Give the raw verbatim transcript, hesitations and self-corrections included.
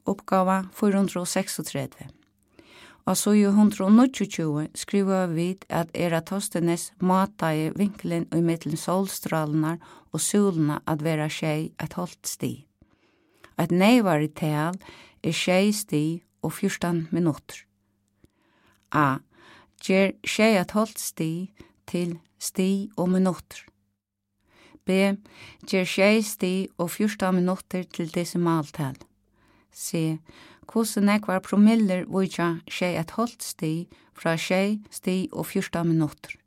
Uppgava fire hundre seksogtredve. Og så i one hundred twenty skriver vi at Eratosthenes matae vinkelen i mittelen solstralene og solene at være tjei et halvt sti. Et neivari tal er tjei sti og fjortan minutter. A. Gjer tjei et halvt sti til sti og minutter. B. Gjer tjei sti og fjortan minutter til desimaltal. C. Hvordan nekvar promiller vujtja tjei et halvt sti fra tjei sti og fjortan minutter.